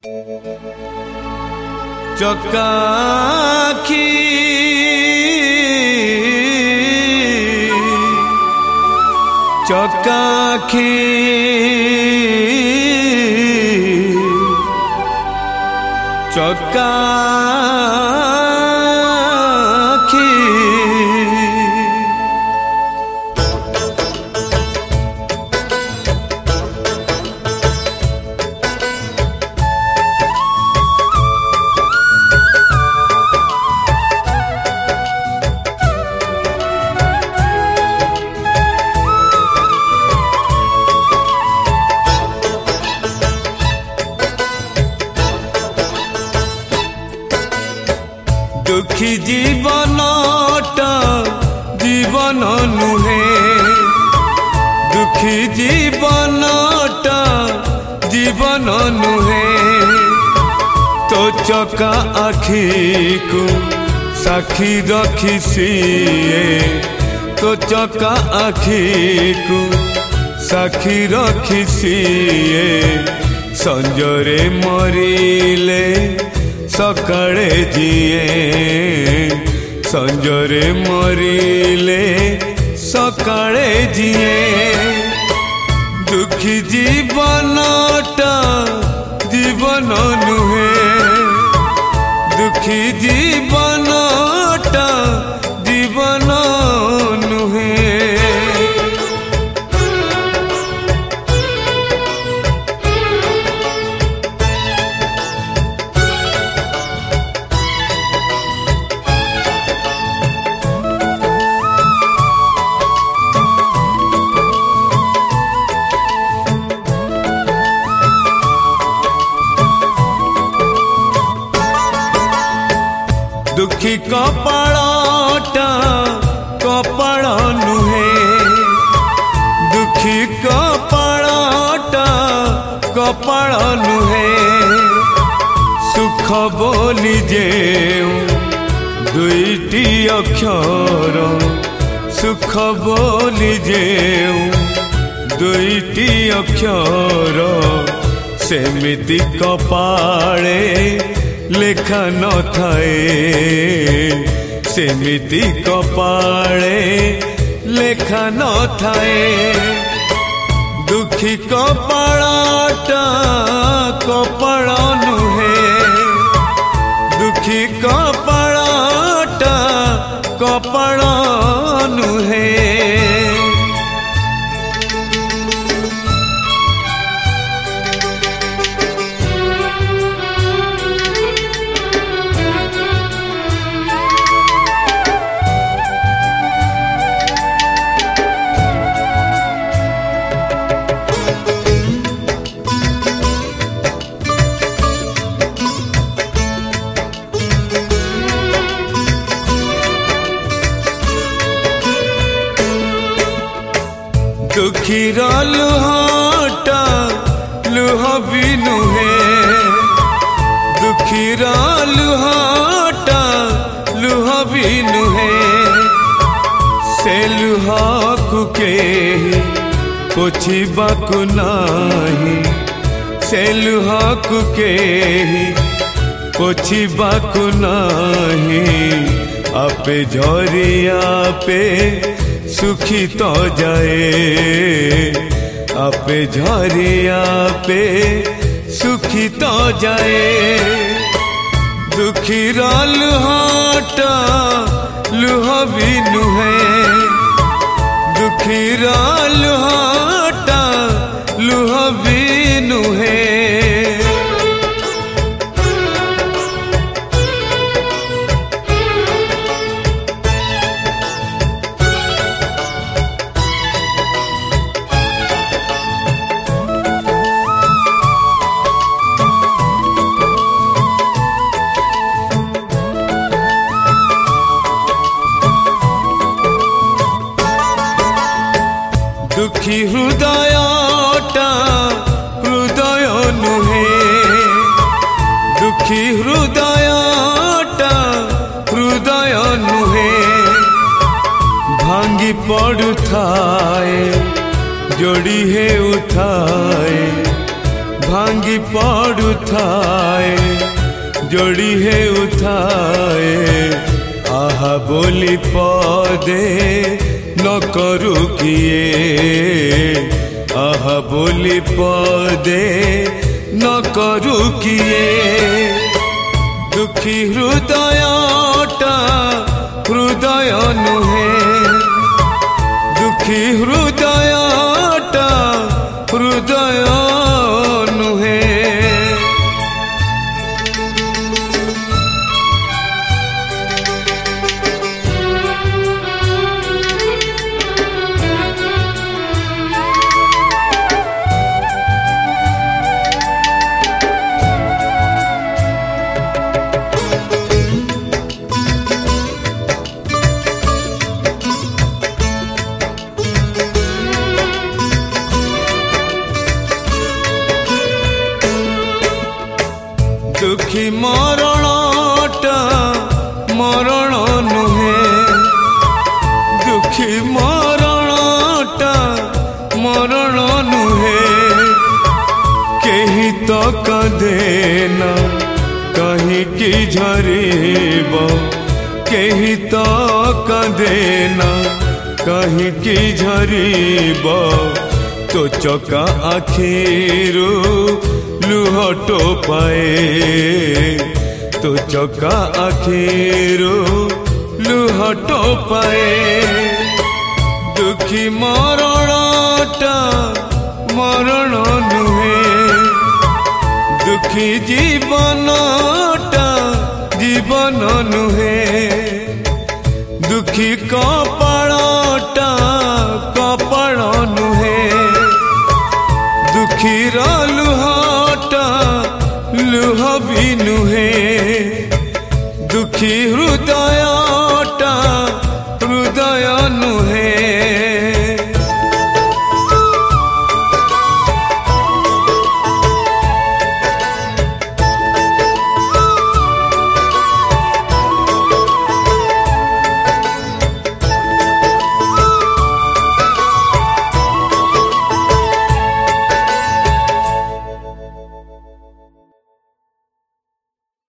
चकाखी चकाखी चकाखी दुखी जीवनटा जीवन नुहे दुखी जीवनटा जीवन नुहे तो चका आखी को साखी रखी सीए तो चका आखी को साखी रखी सीए संजरे मरिले सकाळे जिए संजरे मरिले सकाळे जिए दुखी जीवनटा जीवन नुहे दुखी जीवनटा जीवन नुहे दुखी कपाळटा कपाळ नुहे दुखी कपाळटा कपाळ नुहे सुख बोली जेउ दुईटी अक्षर सुख बोली जेउ दुईटी अक्षर सेमिति कपाळे लेखा न थाए सेमिति कपाळे लेखा न थाए दुखी कपाळटा कपाळ नुहे दुखी कपाळटा कपाळ नुहे दुखीर लुहाटा लुह भी नुहे दुखीर लुहाटा लुह भी नुहे से लुह कुके पोछिबाकु नाही से लुह कुके पोछिबाकु नाही आपे झरी आपे सुखी तो जाए आपे झरी आपे सुखी तो जाए दुखीर लुहाटा लुह भी नुहे दुखीर लुहाटा लुह भी नुहे दुखी हृदयटा हृदय नुहे दुखी हृदयटा हृदय नुहे भांगी पड़ुथाए जोड़ी हे उठाए भांगी पड़ुथाए जोड़ी है उठाए आहा बोली पदे न करू किए आहा बोली पदे न करू किए दुखी हृदयटा हृदय नुहे दुखी हृदयटा हृदय नुहे दुखी मरणटा मरण नुहे दुखी मरणटा मरण नुहे केही तो कदेना कहीं की झरीब केही तो कदेना कहीं की झरीब तो चका आखिरू लुह टोपाए तो चका आखिरू लुह टोपाए दुखी मरणटा मरण नुहे दुखी जीवनटा जीवन नुहे दुखी कपाळटा कपाळ नुहे दुखी लुहटा लुह भी नुहे दुखी हृदय